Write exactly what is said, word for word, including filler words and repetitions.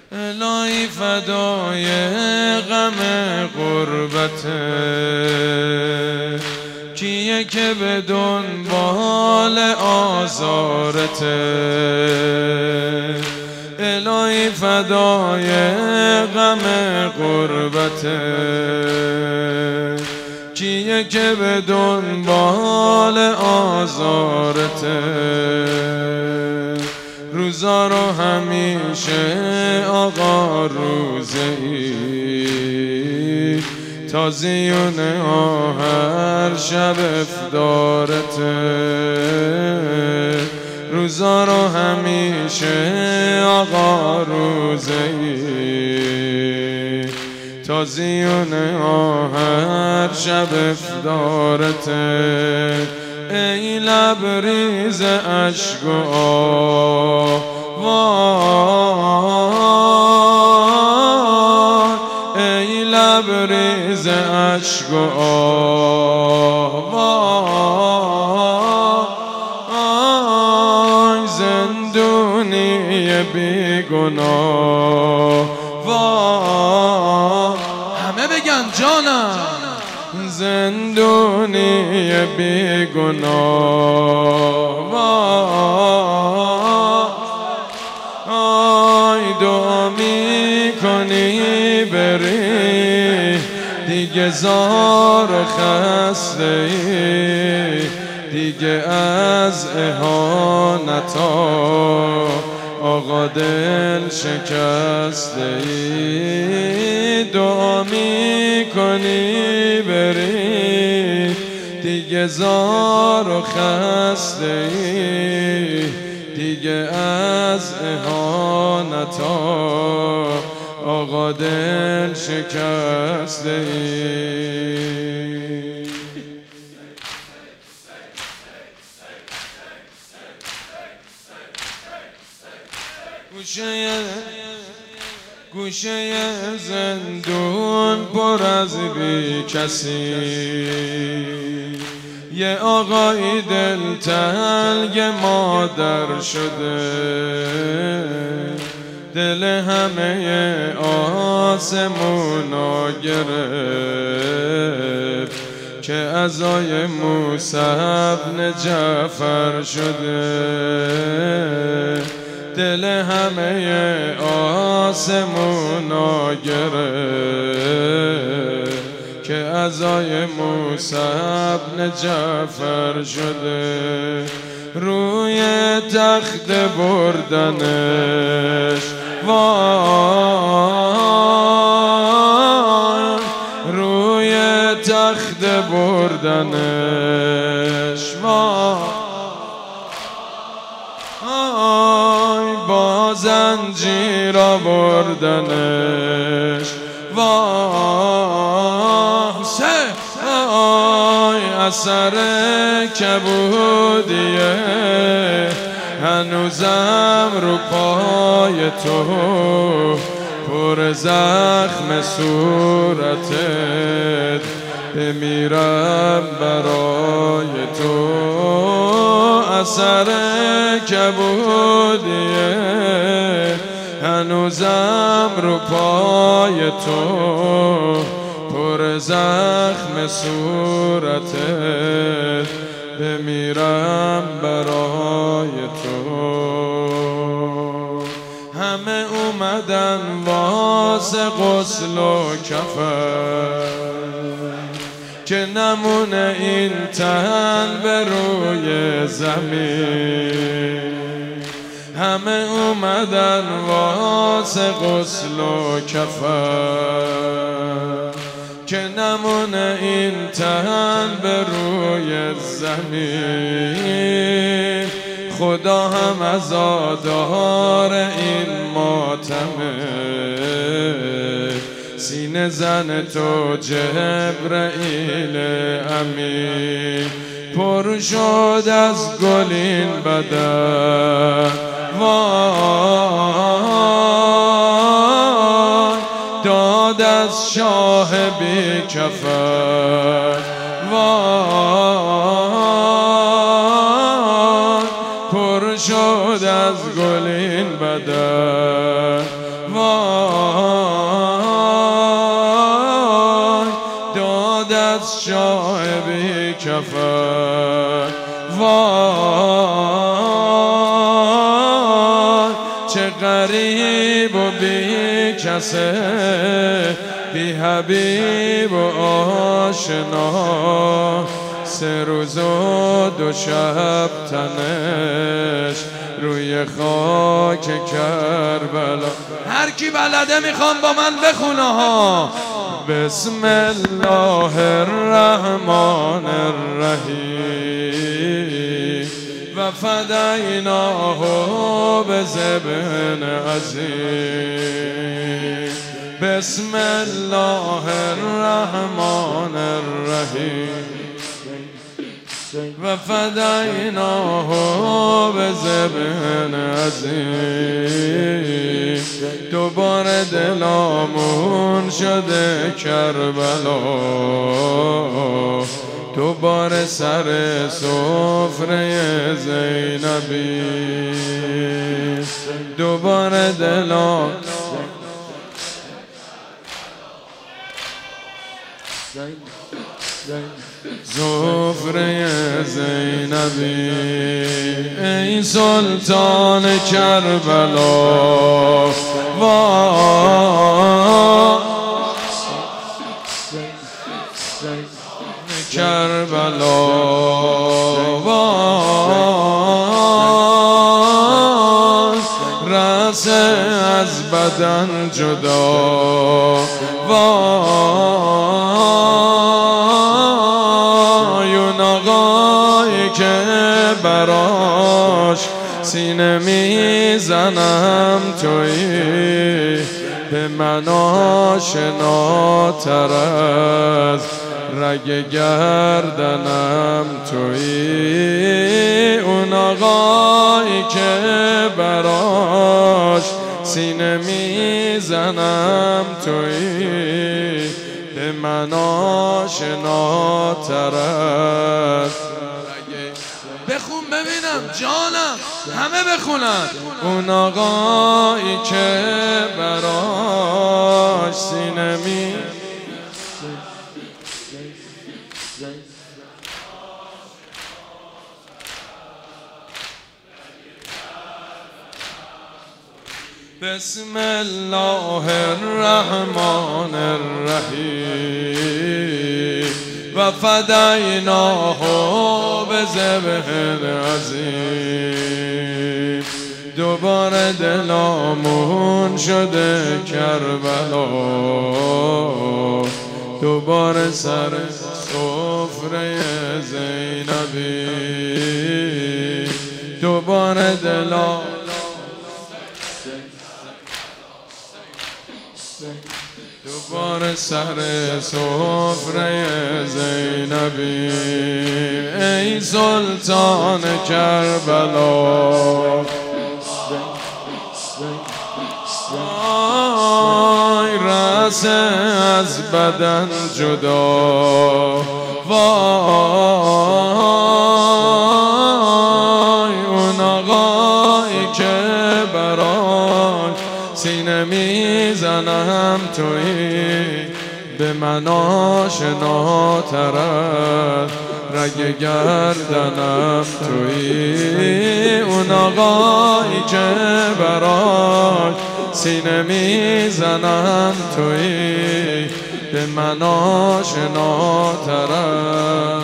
الهی فدای غم غربته، کیه که به دنبال آزارته. الهی فدای غم غربته، کیه که به دنبال آزارته. روزا رو همیشه آقا روزه ای، تازیونه ها هر شب افطارته. روزا رو همیشه آقا روزه ای، تازیونه ها هر شب افطارته. ای لبریز اشک و آوای، ای لبریز اشک و آوای، زندونی بیگناه. وای همه بگن جانم، زندونی بیگناه. وای دعا میکنی بری دیگه زار خسته ای، دیگه از اهانتا آقا دل شکسته ای. دعا میکنی بری دیگه زار و خسته ای، دیگه از اهانتا آقا دل شکسته ای. گوشه گوشه زندون پر از بی کسی، یه آقای دل تنگ مادر شده. دل همه آسمونا گرفت که عزای موسی بن جعفر شده. دل همه آسمونا گرفت که عزای موسی بن جعفر شده. روی تخت بردنش وای، روی تخت بردنش وای، با زنجیر آوردنش وای، اثر کبودیه هنوزم رو پای تو، پر زخم صورتت بمیرم برای تو. اثر کبودیه هنوزم رو پای تو، پر زخم صورتت بمیرم برای تو. همه اومدن واسه غسل و کفن که نمونه این تن به روی زمین. همه اومدن واسه غسل و کفن که نمونه این تن به روی زمین. خدا هم عزادار این ماتمه، سینه زن تو جبرئیل امین. پر شد از گلین بدن وای، داد از شاه بی کفن وای، پر پر شد از گلین بدن. وای داد از شاه بی کفن. وای چه غریب و بی کسه، بی حبیب و آشنا، سه روز و دو شب تنش روی خاک کربلا. هر کی بلده میخوام با من بخونه ها. بسم الله الرحمن الرحیم و فدیناه بذبح عظیم. بسم الله الرحمن الرحیم و فدیناه بذبح عظیم. دوباره دلامون شده کربلا، دوباره سر سفره زینبی، دوباره دلام سفره زینبی. ای سلطان کربلا، وای کربلا، وای رأس از بدن جدا، وای اون آقایی که براش سینه میزنم تویی، به من آشناتر از رگ گردنم تویی. اون آقایی که براش سینه میزنم تویی، به من آشناتر از. بخون ببینم جانم، همه بخونن. اون آقایی که براش سینه می بسم الله الرحمن الرحیم و فدیناه بذبح عظیم. دوباره دلامون شده کربلا، دوباره سر سفره زینبی، دوباره دلام دوباره سر سفره زینبی. ای سلطان کربلا، وای رأس از بدن جدا، وای اون آقایی که برای سینه میزنم تویی، به من آشناتر از رگ گردنم تویی. اون آقایی که برای سینه میزنم تویی، به من آشناتر از.